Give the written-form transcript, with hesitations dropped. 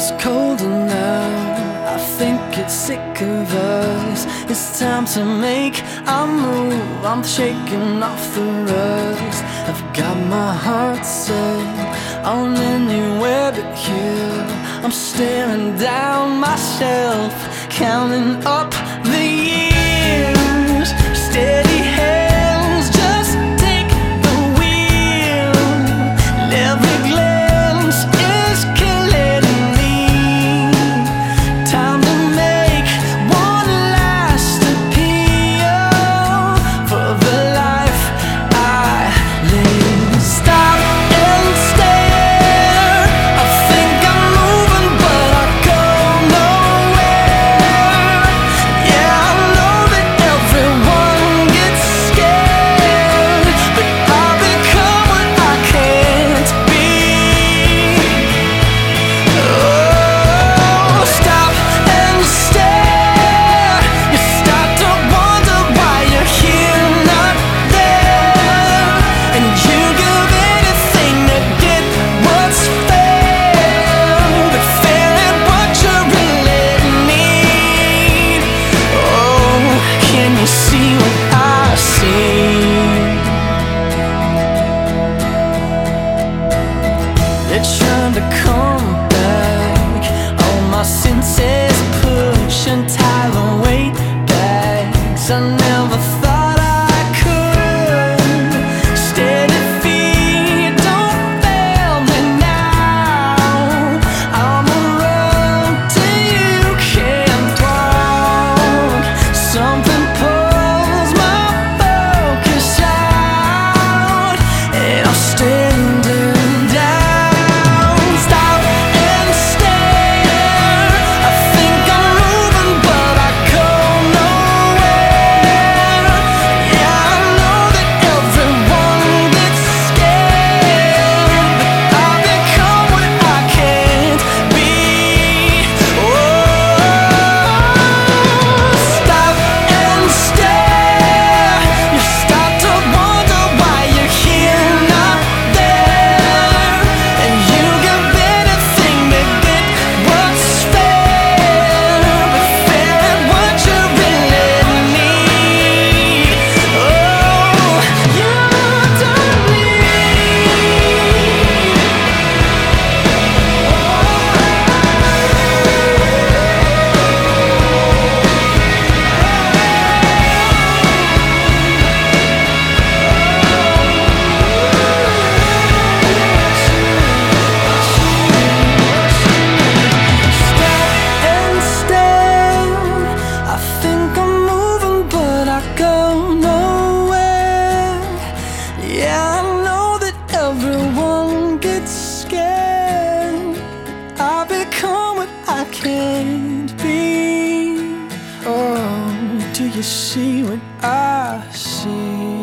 it's colder now. I think it's sick of us. It's time to make a move. I'm shaking off the rust. I've got my heart set on anywhere but here. I'm staring down myself, counting up the years. Steady hands, just take the wheel. And every glance is killing me. Time to make one last appeal for the life I live. Stop and stare. I think I'm moving, but I go nowhere. Yeah, I know that everyone gets scared, but I become what I can't be. Oh, stop and stare. You start to wonder why you're here, not there, and you give anything to get what's fair, but fair ain't what you really need. Oh, can you see what I see? They're trying to come back. All my senses push and tie the weight bags. I never thought I could. Steady feet, don't fail me now. I'm a road till you can't walk. Something pulls my focus out, and I'm standing down. Stop and stare. I think I'm moving, but I go nowhere. Yeah, I know that everyone gets scared, but I become what I can't be. Oh, stop and stare. You start to wonder why you're here, not there, and you give anything to get what's fair, but fair ain't what you really need. Oh, you don't Stop and stare. I think I'm moving, but I go nowhere. Yeah, I know that everyone gets scared, but I become what I can't be. Oh, do you see what I see?